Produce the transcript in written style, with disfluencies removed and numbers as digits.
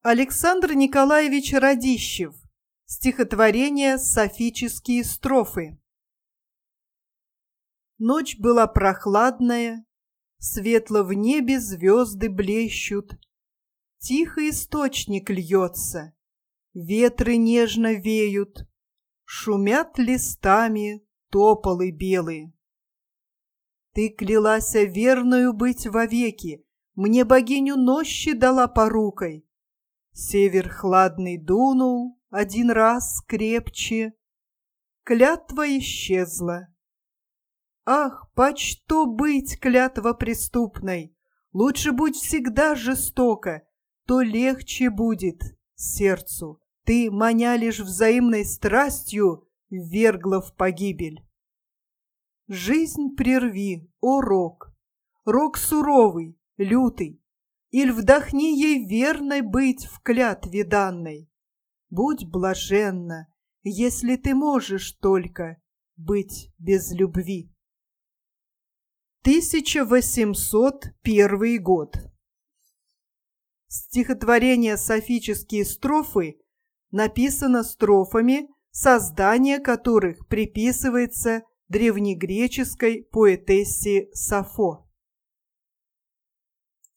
Александр Николаевич Радищев. Стихотворение «Сафические строфы». Ночь была прохладная, светло в небе звезды блещут, тихо источник льется, ветры нежно веют, шумят листами тополы белые. Ты клялася верною быть вовеки, мне богиню нощи дала порукой. Север хладный дунул один раз крепче, клятва исчезла. Ах, почто быть клятва преступной? Лучше будь всегда жестоко, то легче будет сердцу. Ты, маня лишь взаимной страстью, ввергла в погибель. Жизнь прерви, о рок, рок суровый, лютый, иль вдохни ей верной быть в клятве данной. Будь блаженна, если ты можешь только быть без любви. 1801 год. Стихотворение «Сафические строфы» написано строфами, создание которых приписывается древнегреческой поэтессе Сафо.